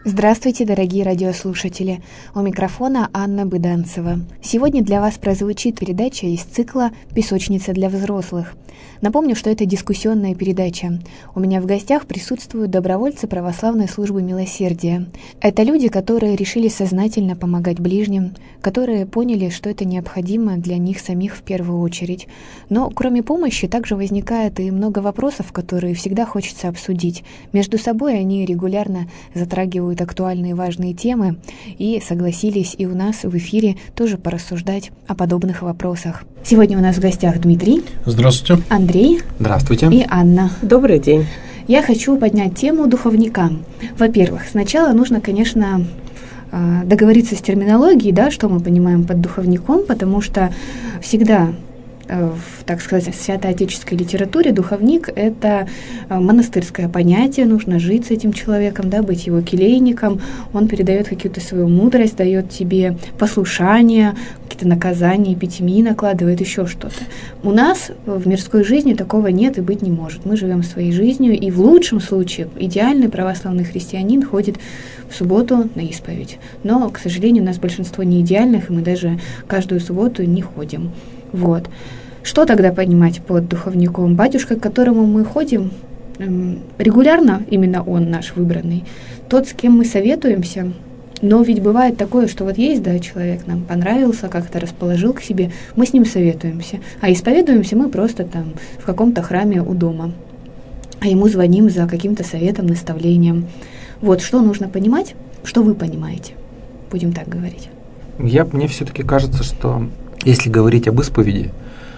Здравствуйте, дорогие радиослушатели! У микрофона Анна Быданцева. Сегодня для вас прозвучит передача из цикла «Песочница для взрослых». Напомню, что это дискуссионная передача. У меня в гостях присутствуют добровольцы православной службы милосердия. Это люди, которые решили сознательно помогать ближним, которые поняли, что это необходимо для них самих в первую очередь. Но кроме помощи также возникает и много вопросов, которые всегда хочется обсудить. Между собой они регулярно затрагивают актуальные важные темы и согласились и у нас в эфире тоже порассуждать о подобных вопросах. Сегодня у нас в гостях Дмитрий. Здравствуйте. Андрей. Здравствуйте. И Анна. Добрый день. Я хочу поднять тему духовника. Во-первых, сначала нужно, конечно, договориться с терминологией, да, что мы понимаем под духовником, потому что всегда в, так сказать, святоотеческой литературе духовник — это монастырское понятие, нужно жить с этим человеком, да, быть его келейником, он передает какую-то свою мудрость, дает тебе послушание, какие-то наказания, эпитемии накладывает, еще что-то. У нас в мирской жизни такого нет и быть не может. Мы живем своей жизнью, и в лучшем случае идеальный православный христианин ходит в субботу на исповедь. Но, к сожалению, у нас большинство не идеальных, и мы даже каждую субботу не ходим. Вот. Что тогда понимать под духовником? Батюшка, к которому мы ходим регулярно, именно он наш выбранный, тот, с кем мы советуемся. Но ведь бывает такое, что вот есть, да, человек нам понравился, как-то расположил к себе, мы с ним советуемся. А исповедуемся мы просто там в каком-то храме у дома. А ему звоним за каким-то советом, наставлением. Вот, что нужно понимать, что вы понимаете. Будем так говорить. Мне все-таки кажется, что если говорить об исповеди,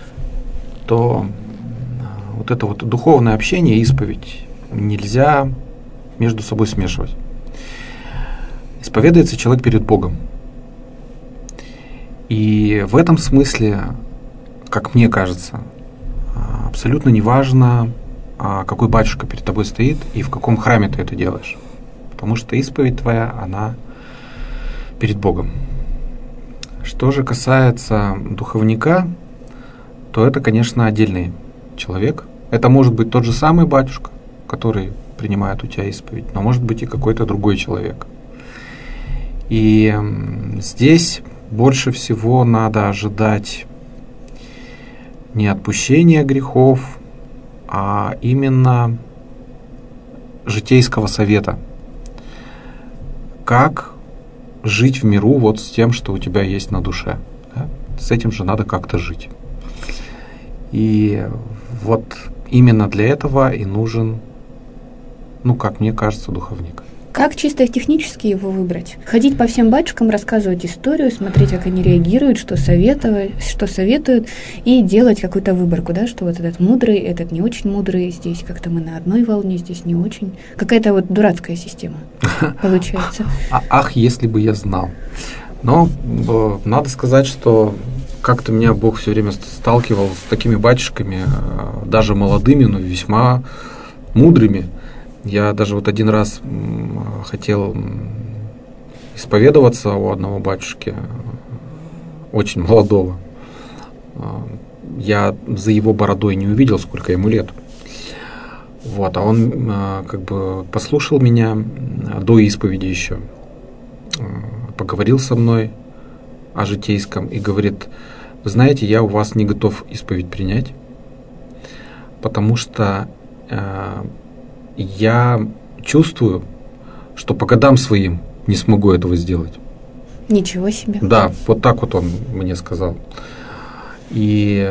то вот это вот духовное общение и исповедь нельзя между собой смешивать. Исповедуется человек перед Богом. И в этом смысле, как мне кажется, абсолютно не важно, какой батюшка перед тобой стоит и в каком храме ты это делаешь. Потому что исповедь твоя, она перед Богом. Что же касается духовника, то это, конечно, отдельный человек. Это может быть тот же самый батюшка, который принимает у тебя исповедь, но может быть и какой-то другой человек. И здесь больше всего надо ожидать не отпущения грехов, а именно житейского совета. Как жить в миру вот с тем, что у тебя есть на душе. Да? С этим же надо как-то жить. И вот именно для этого и нужен, как мне кажется, духовник. Как чисто технически его выбрать? Ходить по всем батюшкам, рассказывать историю, смотреть, как они реагируют, что советуют, и делать какую-то выборку, да, что вот этот мудрый, этот не очень мудрый, здесь как-то мы на одной волне, здесь не очень. Какая-то вот дурацкая система получается. Ах, если бы я знал. Но надо сказать, что как-то меня Бог все время сталкивал с такими батюшками, даже молодыми, но весьма мудрыми. Я даже вот один раз хотел исповедоваться у одного батюшки, очень молодого. Я за его бородой не увидел, сколько ему лет. Вот, а он как бы послушал меня до исповеди еще, поговорил со мной о житейском и говорит: вы знаете, я у вас не готов исповедь принять, потому что я чувствую, что по годам своим не смогу этого сделать. Ничего себе. Да, вот так вот он мне сказал. И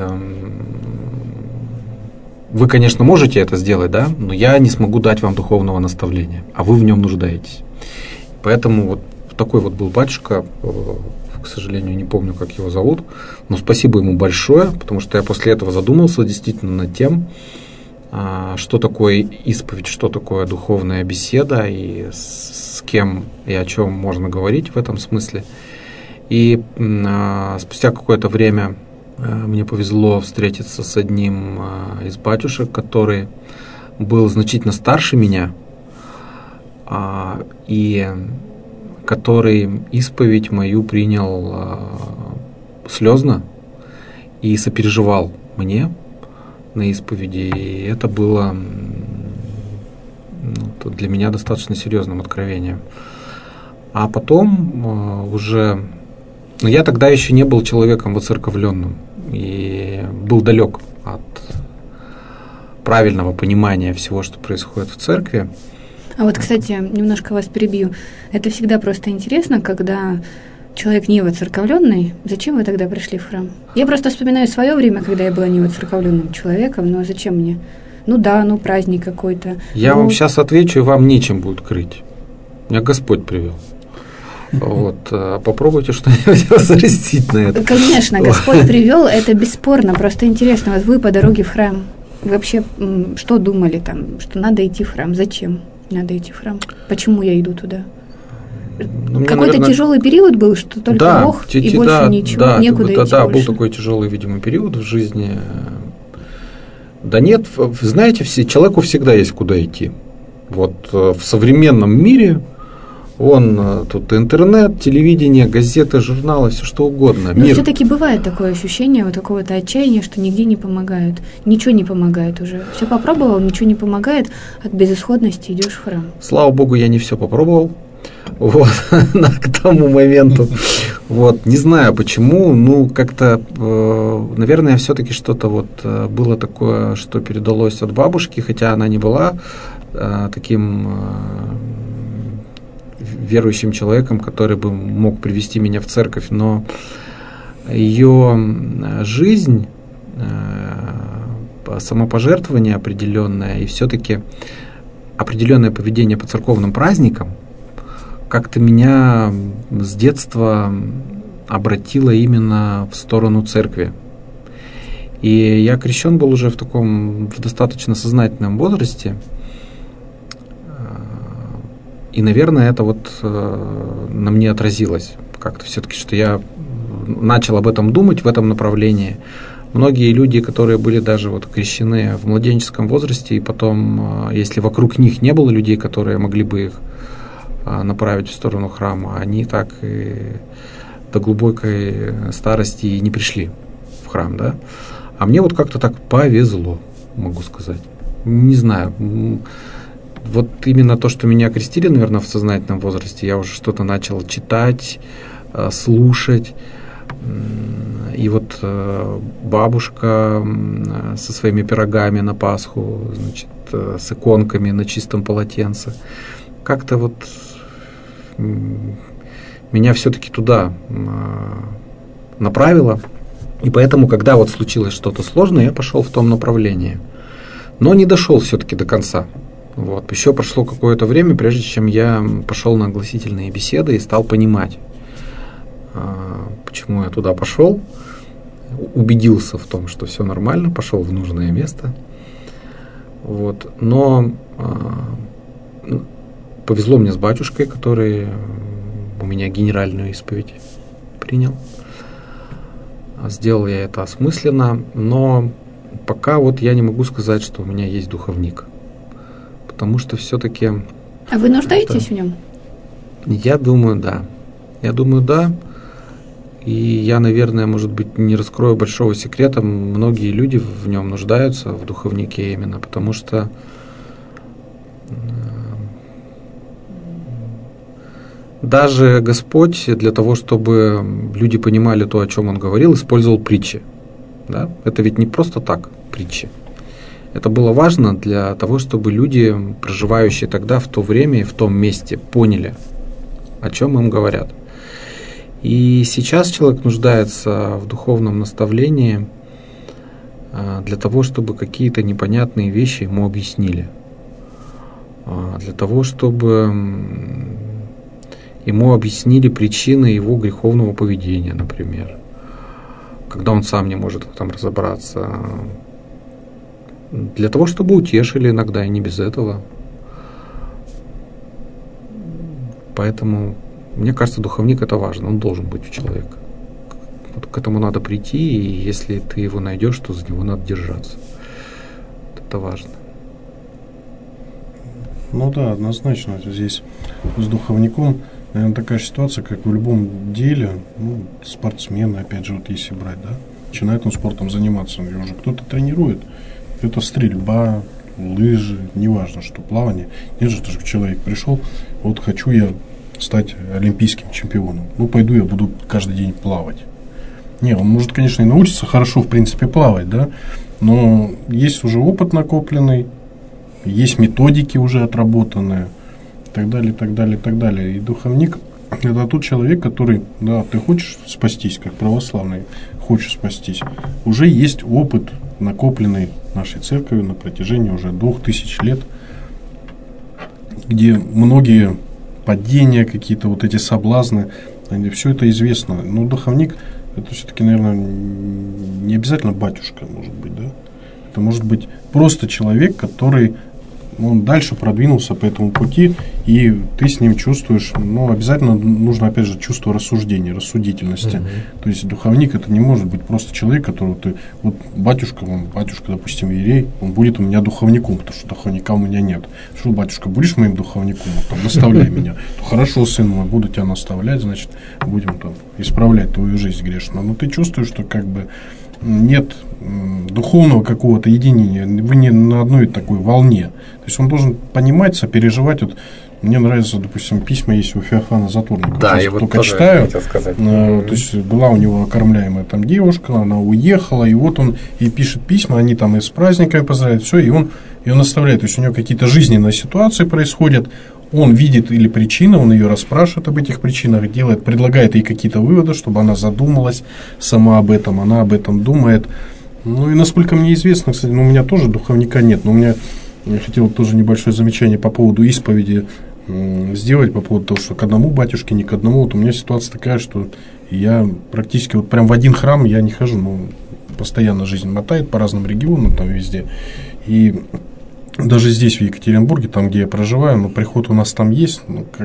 вы, конечно, можете это сделать, да, но я не смогу дать вам духовного наставления, а вы в нем нуждаетесь. Поэтому вот такой вот был батюшка, к сожалению, не помню, как его зовут, но спасибо ему большое, потому что я после этого задумался действительно над тем, что такое исповедь, что такое духовная беседа и с кем и о чем можно говорить в этом смысле. И спустя какое-то время мне повезло встретиться с одним из батюшек, который был значительно старше меня, и который исповедь мою принял слезно и сопереживал мне на исповеди, и это было для меня достаточно серьезным откровением. А потом уже... Но я тогда еще не был человеком воцерковленным и был далек от правильного понимания всего, что происходит в церкви. А вот, кстати, немножко вас перебью. Это всегда просто интересно, когда человек не воцерковленный, зачем вы тогда пришли в храм? Я просто вспоминаю свое время, когда я была не воцерковленным человеком, но зачем мне? Ну да, ну праздник какой-то. Я вам сейчас отвечу, и вам нечем будет крыть. Меня Господь привел. Вот. Попробуйте что-нибудь возразить на это. Конечно, Господь привел, это бесспорно. Просто интересно, вот вы по дороге в храм, вы вообще что думали там, что надо идти в храм? Зачем надо идти в храм? Почему я иду туда? Ну, какой-то наверное, тяжелый период был, что только Бог и больше ничего, некуда идти Да, больше. был такой тяжелый, видимо, период в жизни. Да нет, знаете, человеку всегда есть куда идти. Вот в современном мире тут интернет, телевидение, газеты, журналы, все что угодно. Но все-таки бывает такое ощущение вот какого-то отчаяния, что нигде не помогает. Ничего не помогает уже. Все попробовал, ничего не помогает, от безысходности идешь в храм. Слава Богу, я не все попробовал. Вот, к тому моменту. Вот, не знаю почему, ну, как-то, наверное, все-таки что-то вот было такое, что передалось от бабушки, хотя она не была таким верующим человеком, который бы мог привести меня в церковь, но ее жизнь, самопожертвование определенное и все-таки определенное поведение по церковным праздникам как-то меня с детства обратило именно в сторону церкви. И я крещен был уже в достаточно сознательном возрасте. И, наверное, это вот на мне отразилось как-то все-таки, что я начал об этом думать в этом направлении. Многие люди, которые были даже вот крещены в младенческом возрасте, и потом, если вокруг них не было людей, которые могли бы их направить в сторону храма, они так и до глубокой старости и не пришли в храм, да. А мне вот как-то так повезло, могу сказать. Не знаю. Вот именно то, что меня крестили, наверное, в сознательном возрасте, я уже что-то начал читать, слушать. И вот бабушка со своими пирогами на Пасху, значит, с иконками на чистом полотенце, как-то вот меня все-таки туда направило. И поэтому, когда вот случилось что-то сложное, я пошел в том направлении. Но не дошел все-таки до конца. Вот. Еще прошло какое-то время, прежде чем я пошел на огласительные беседы и стал понимать, почему я туда пошел. Убедился в том, что все нормально, пошел в нужное место. Вот. Но повезло мне с батюшкой, который у меня генеральную исповедь принял. Сделал я это осмысленно, но пока вот я не могу сказать, что у меня есть духовник. Потому что все-таки... А вы нуждаетесь в нем? Я думаю, да. Я думаю, да. И я, наверное, может быть, не раскрою большого секрета. Многие люди в нем нуждаются, в духовнике именно, потому что даже Господь для того, чтобы люди понимали то, о чем Он говорил, использовал притчи. Да? Это ведь не просто так притчи. Это было важно для того, чтобы люди, проживающие тогда, в то время и в том месте, поняли, о чем им говорят. И сейчас человек нуждается в духовном наставлении для того, чтобы какие-то непонятные вещи ему объяснили. Для того, чтобы ему объяснили причины его греховного поведения, например. Когда он сам не может в этом разобраться. Для того, чтобы утешили иногда, и не без этого. Поэтому, мне кажется, духовник – это важно, он должен быть у человека. Вот к этому надо прийти, и если ты его найдешь, то за него надо держаться. Это важно. Ну да, однозначно. Здесь с духовником, наверное, такая ситуация, как в любом деле. Ну, спортсмены, опять же, вот если брать, да, начинает он спортом заниматься, его уже кто-то тренирует. Это стрельба, лыжи, неважно, что плавание. Нет же, что человек пришел, вот хочу я стать олимпийским чемпионом. Ну, пойду я буду каждый день плавать. Не, он может, конечно, и научиться хорошо, в принципе, плавать, да, но есть уже опыт накопленный, есть методики уже отработанные, и так далее, и так далее, и так далее. И духовник – это тот человек, который, да, ты хочешь спастись, как православный, хочешь спастись, уже есть опыт, накопленный нашей церковью на протяжении уже 2000 лет, где многие падения, какие-то вот эти соблазны, все это известно. Но духовник – это все-таки, наверное, не обязательно батюшка, может быть, да? Это может быть просто человек, который, он дальше продвинулся по этому пути, и ты с ним чувствуешь, ну, обязательно нужно, опять же, чувство рассуждения, рассудительности. То есть духовник это не может быть просто человек, которого ты, вот батюшка, допустим, иерей, он будет у меня духовником, потому что духовника у меня нет. Что, батюшка, будешь моим духовником? Вот, там, наставляй меня. Хорошо, сын мой, буду тебя наставлять, значит, будем там исправлять твою жизнь грешную. Но ты чувствуешь, что как бы нет духовного какого-то единения, вы не на одной такой волне. То есть он должен понимать, сопереживать. Вот мне нравится, допустим, письма есть у Феофана Затворника. Да, я вот только читаю. То есть была у него окормляемая там девушка, она уехала, и вот он ей пишет письма, они там и с праздниками поздравляют, все, и он ее наставляет. То есть у него какие-то жизненные ситуации происходят. Он видит или причины, он ее расспрашивает об этих причинах, делает, предлагает ей какие-то выводы, чтобы она задумалась сама об этом, она об этом думает. Ну и насколько мне известно, кстати, у меня тоже духовника нет, но я хотел тоже небольшое замечание по поводу исповеди сделать, по поводу того, что к одному батюшке, не к одному. Вот у меня ситуация такая, что я практически вот прям в один храм я не хожу, постоянно жизнь мотает по разным регионам, там везде. И даже здесь, в Екатеринбурге, там, где я проживаю, приход у нас там есть,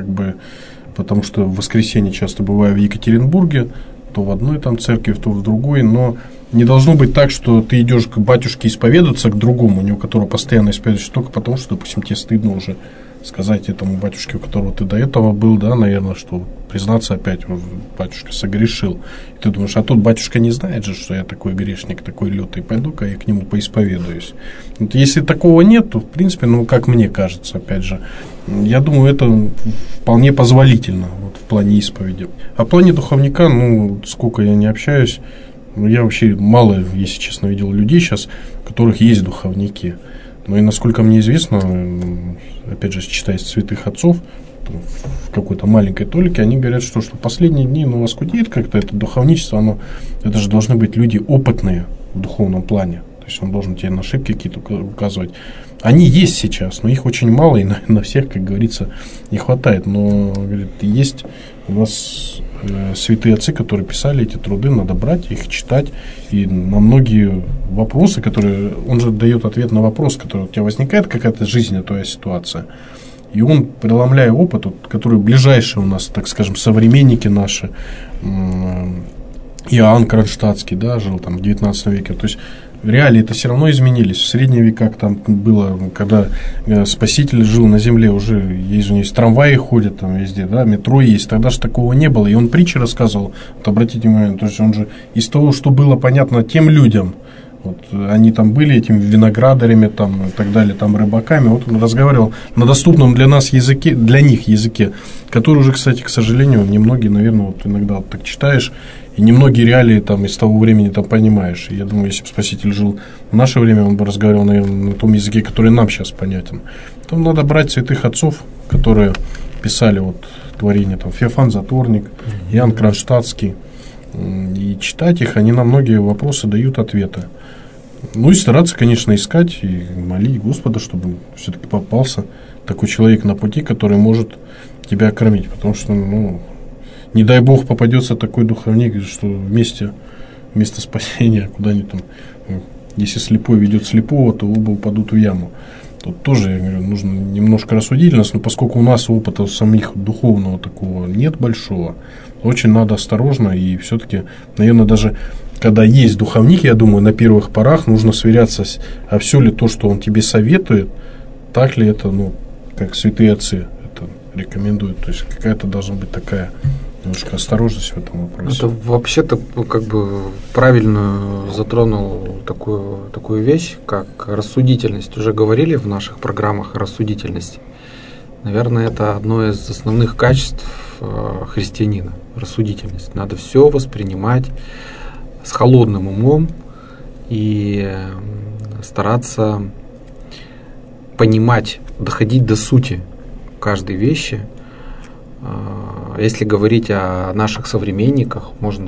потому что в воскресенье часто бываю в Екатеринбурге, то в одной там церкви, то в другой, но не должно быть так, что ты идешь к батюшке исповедаться, к другому, у которого постоянно исповедуешься, только потому, что, допустим, тебе стыдно уже сказать этому батюшке, у которого ты до этого был, да, наверное, что признаться опять, вот, батюшка согрешил. И ты думаешь, а тот батюшка не знает же, что я такой грешник, такой лютый, пойду-ка я к нему поисповедуюсь. Вот если такого нет, то, в принципе, как мне кажется, опять же, я думаю, это вполне позволительно вот, в плане исповеди. А в плане духовника, сколько я не общаюсь, я вообще мало, если честно, видел людей сейчас, у которых есть духовники. Ну и насколько мне известно, опять же, читая святых отцов, в какой-то маленькой толике, они говорят, что последние дни воскудеет как-то это духовничество, это же должны быть люди опытные в духовном плане. То есть он должен тебе на ошибки какие-то указывать. Они есть сейчас, но их очень мало, и на всех, как говорится, не хватает. Но, говорит, есть у нас святые отцы, которые писали эти труды, надо брать их, читать. И на многие вопросы, которые... Он же дает ответ на вопрос, который у тебя возникает, какая-то жизненная твоя ситуация. И он, преломляя опыт, который ближайшие у нас, так скажем, современники наши, Иоанн Кронштадтский, да, жил там в 19 веке. То есть реалии это все равно изменились. В средние века там было, когда Спаситель жил на земле, уже есть трамваи ходят там везде, да, метро есть. Тогда же такого не было. И он притчи рассказывал. Вот обратите внимание, то есть он же из того, что было понятно тем людям, вот, они там были этими виноградарями там, и так далее, там рыбаками. Вот он разговаривал на доступном для нас языке, для них языке, который уже, кстати, к сожалению, немногие, наверное, вот иногда вот так читаешь, и немногие реалии там из того времени там понимаешь. И я думаю, если бы Спаситель жил в наше время, он бы разговаривал, наверное, на том языке, который нам сейчас понятен. Там надо брать святых отцов, которые писали вот творения, там, Феофан Затворник, Иоанн Кронштадтский, и читать их, они на многие вопросы дают ответы. Ну и стараться, конечно, искать и молить Господа, чтобы все-таки попался такой человек на пути, который может тебя кормить. Потому что, не дай Бог, попадется такой духовник, что вместо спасения куда-нибудь там, если слепой ведет слепого, то оба упадут в яму. Тут тоже, я говорю, нужно немножко рассудительность, но поскольку у нас опыта самих духовного такого нет большого, очень надо осторожно и все-таки, наверное, даже когда есть духовник, я думаю, на первых порах нужно сверяться, а все ли то, что он тебе советует, так ли это, как святые отцы это рекомендуют. То есть какая-то должна быть такая немножко осторожность в этом вопросе. Это вообще-то правильно затронул такую вещь, как рассудительность. Уже говорили в наших программах о рассудительности. наверное, это одно из основных качеств христианина – рассудительность. Надо все воспринимать с холодным умом и стараться понимать, доходить до сути каждой вещи. Если говорить о наших современниках, можно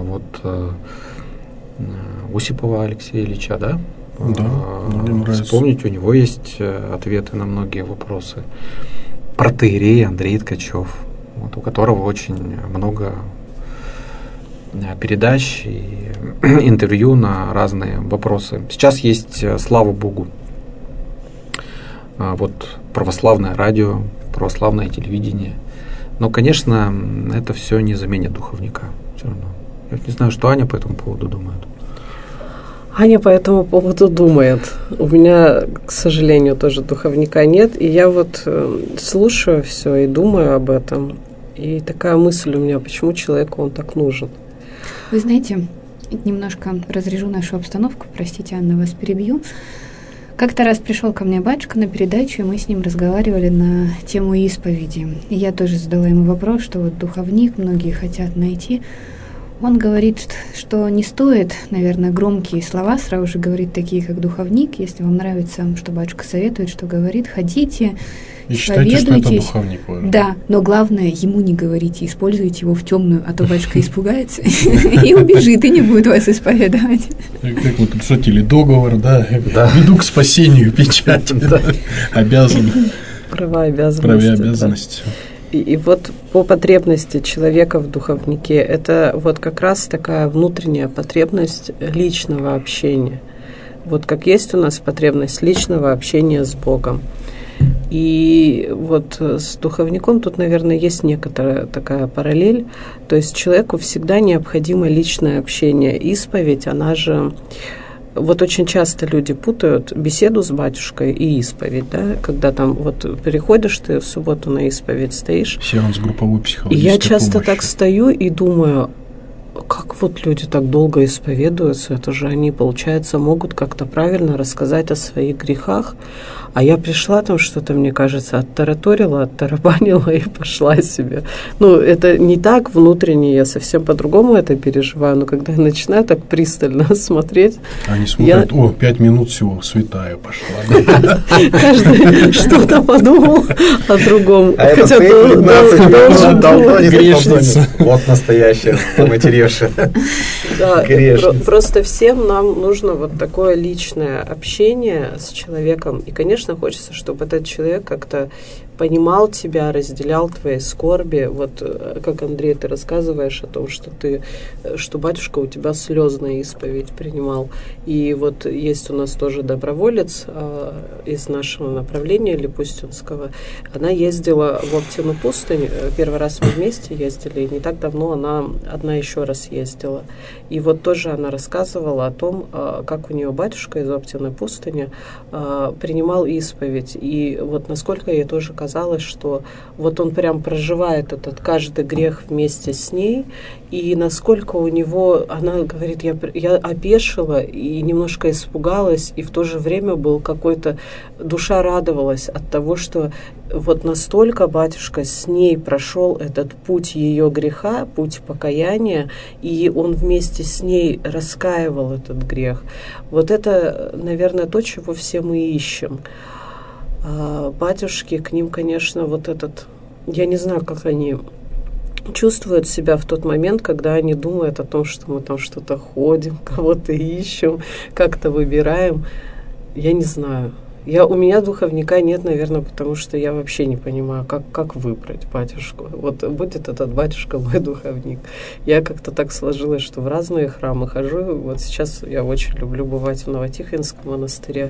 Осипова Алексея Ильича, да? Да, вспомнить, у него есть ответы на многие вопросы. Протоиерей Андрей Ткачев, у которого очень много передач и интервью на разные вопросы. Сейчас есть, слава Богу, православное радио, православное телевидение. Но, конечно, это все не заменит духовника. Все равно. Я не знаю, что Аня по этому поводу думает. Аня по этому поводу думает. У меня, к сожалению, тоже духовника нет. И я слушаю все и думаю об этом. И такая мысль у меня, почему человеку он так нужен. Вы знаете, немножко разрежу нашу обстановку. Простите, Анна, вас перебью. Как-то раз пришел ко мне батюшка на передачу, и мы с ним разговаривали на тему исповеди. И я тоже задала ему вопрос, что духовник многие хотят найти. Он говорит, что не стоит, наверное, громкие слова сразу же говорить такие, как духовник. Если вам нравится, что батюшка советует, что говорит, ходите, и считайте, что это духовник. Да, но главное, ему не говорите, используйте его в темную, а то батюшка испугается и убежит, и не будет вас исповедовать. Как вы тут шутили, договор, да? Веду к спасению печать. Обязан. Права, обязанности. И по потребности человека в духовнике, это как раз такая внутренняя потребность личного общения. Как есть у нас потребность личного общения с Богом. И с духовником тут, наверное, есть некоторая такая параллель. То есть человеку всегда необходимо личное общение. Исповедь, она же... очень часто люди путают беседу с батюшкой и исповедь, да, когда там приходишь ты в субботу на исповедь, стоишь. Сеанс групповой психологической И я часто помощи. так стою и думаю, как люди так долго исповедуются, это же они, получается, могут как-то правильно рассказать о своих грехах, а я пришла там что-то, мне кажется, оттараторила, оттарабанила и пошла себе. Это не так внутренне, я совсем по-другому это переживаю, но когда я начинаю так пристально смотреть... Они смотрят, 5 минут всего, святая пошла. Каждый что-то подумал о другом. А это Хотя 15 минут давно не грешница. Вот настоящая матеревшая. Да, просто всем нам нужно такое личное общение с человеком. И, конечно, хочется, чтобы этот человек как-то понимал тебя, разделял твои скорби. Как, Андрей, ты рассказываешь о том, что батюшка у тебя слезная исповедь принимал. И есть у нас тоже доброволец из нашего направления Липустинского. Она ездила в Оптину пустынь. Первый раз мы вместе ездили, и не так давно она одна еще раз ездила. И тоже она рассказывала о том, как у нее батюшка из Оптиной пустыни принимал исповедь. И насколько ей тоже казалось, что он прям проживает этот каждый грех вместе с ней, и насколько у него, она говорит, я опешила и немножко испугалась, и в то же время был какой-то, душа радовалась от того, что настолько батюшка с ней прошел этот путь ее греха, путь покаяния, и он вместе с ней раскаивал этот грех. Это, наверное, то, чего все мы ищем. Батюшки, к ним, конечно, я не знаю, как они чувствуют себя в тот момент, когда они думают о том, что мы там что-то ходим, кого-то ищем, как-то выбираем. Я не знаю. У меня духовника нет, наверное, потому что я вообще не понимаю, как выбрать батюшку. Будет этот батюшка мой духовник. Я как-то так сложилось, что в разные храмы хожу. Сейчас я очень люблю бывать в Новотихвинском монастыре.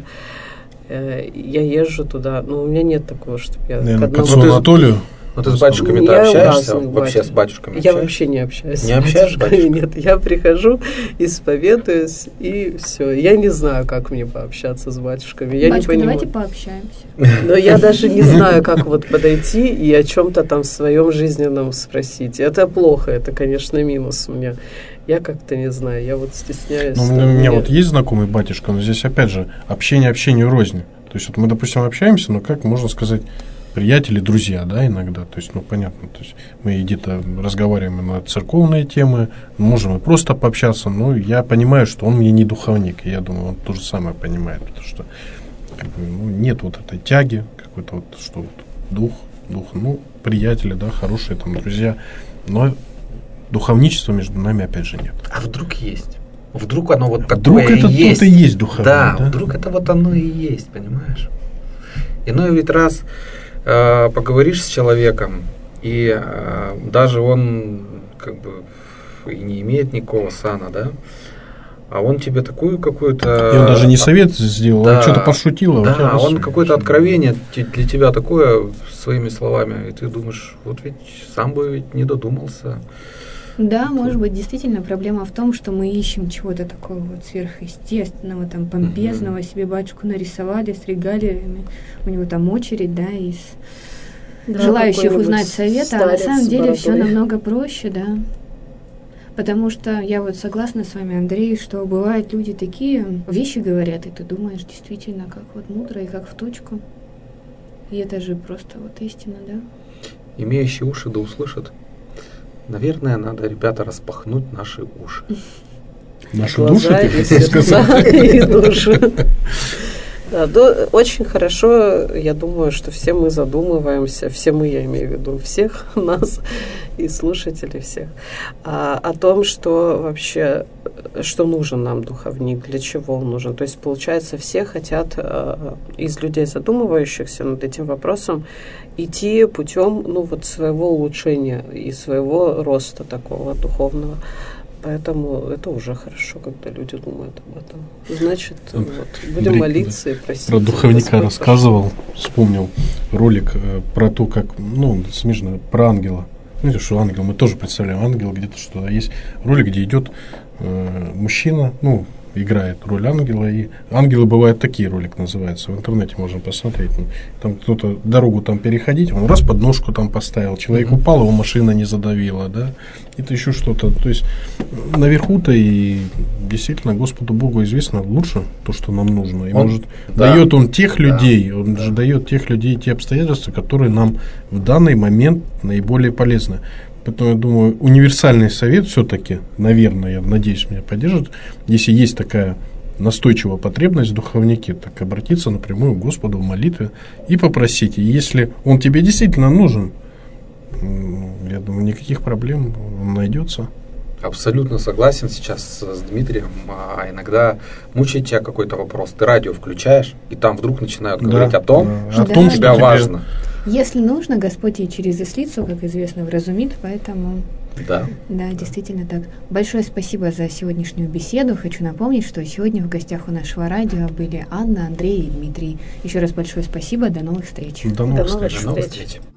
Я езжу туда, но у меня нет такого, чтобы я... Наверное, к отцу Анатолию? Ты с батюшками-то общаешься? Вообще с батюшками Я вообще не общаюсь. Не общаешься с батюшками? Нет, я прихожу, исповедуюсь, и все. Я не знаю, как мне пообщаться с батюшками. Я Батюшка, не понимаю. давайте пообщаемся. Но я даже не знаю, как подойти и о чем-то там в своем жизненном спросить. Это плохо, это, конечно, минус у меня. Я как-то не знаю, я стесняюсь. У меня есть знакомый батюшка, но здесь, опять же, общение общению рознь. То есть мы, допустим, общаемся, но как можно сказать, приятели, друзья, да, иногда. То есть, понятно, то есть мы где-то разговариваем на церковные темы, можем и просто пообщаться, но я понимаю, что он мне не духовник, и я думаю, он то же самое понимает, потому что нет вот этой тяги, какой-то вот, что вот дух, приятели, да, хорошие там друзья, но духовничества между нами опять же нет. А вдруг есть? Вдруг оно вот такое вдруг это есть. Тот и есть духовник, да? Вдруг это вот оно и есть, понимаешь? Иной ведь раз поговоришь с человеком, и даже он как бы и не имеет никакого сана, да? А он тебе такую какую-то... И он даже не совет сделал, да, он что-то пошутил. Да, он какое-то откровение для тебя такое своими словами, и ты думаешь, вот ведь сам бы ведь не додумался. Да, может быть, действительно проблема в том, что мы ищем чего-то такого вот сверхъестественного, там, помпезного, себе батюшку нарисовали с регалиями, у него там очередь, да, из желающих узнать совета, а на самом деле все намного проще, да. Потому что я вот согласна с вами, Андрей, что бывают люди такие, вещи говорят, и ты думаешь, действительно, как вот мудро и как в точку. И это же просто вот истина, да? Имеющие уши да услышат. Наверное, надо, ребята, распахнуть наши уши. Наши души, и сердца, и души. Да, очень хорошо, я думаю, что все мы задумываемся, все мы, я имею в виду всех нас и слушателей всех, о том, что вообще, что нужен нам духовник, для чего он нужен. То есть, получается, все хотят из людей, задумывающихся над этим вопросом, идти путем, своего улучшения и своего роста такого духовного. Поэтому это уже хорошо, когда люди думают об этом. Значит, будем Андрей, молиться и просить. Про духовника рассказывал, вспомнил ролик про то, как, смешно, про ангела. Знаете, что ангел, мы тоже представляем ангела, где-то что-то есть. Ролик, где идет мужчина, играет роль ангела, и ангелы бывают такие, ролик называется, в интернете можно посмотреть. Там кто-то дорогу там переходить, он раз подножку там поставил, человек упал, его машина не задавила, да, это еще что-то. То есть наверху-то и действительно Господу Богу известно лучше то, что нам нужно. И дает Он тех людей, Он же дает тех людей, те обстоятельства, которые нам в данный момент наиболее полезны. Поэтому, я думаю, универсальный совет все-таки, наверное, я надеюсь, меня поддержат, если есть такая настойчивая потребность в духовнике, так обратиться напрямую к Господу в молитве и попросить. И если он тебе действительно нужен, я думаю, никаких проблем, он найдется. Абсолютно согласен сейчас с Дмитрием. А иногда мучает тебя какой-то вопрос. Ты радио включаешь, и там вдруг начинают говорить о том, что тебе важно. Если нужно, Господь и через яслицу, как известно, вразумит, поэтому... Да, действительно так. Большое спасибо за сегодняшнюю беседу. Хочу напомнить, что сегодня в гостях у нашего радио были Анна, Андрей и Дмитрий. Еще раз большое спасибо. До новых встреч. До новых встреч.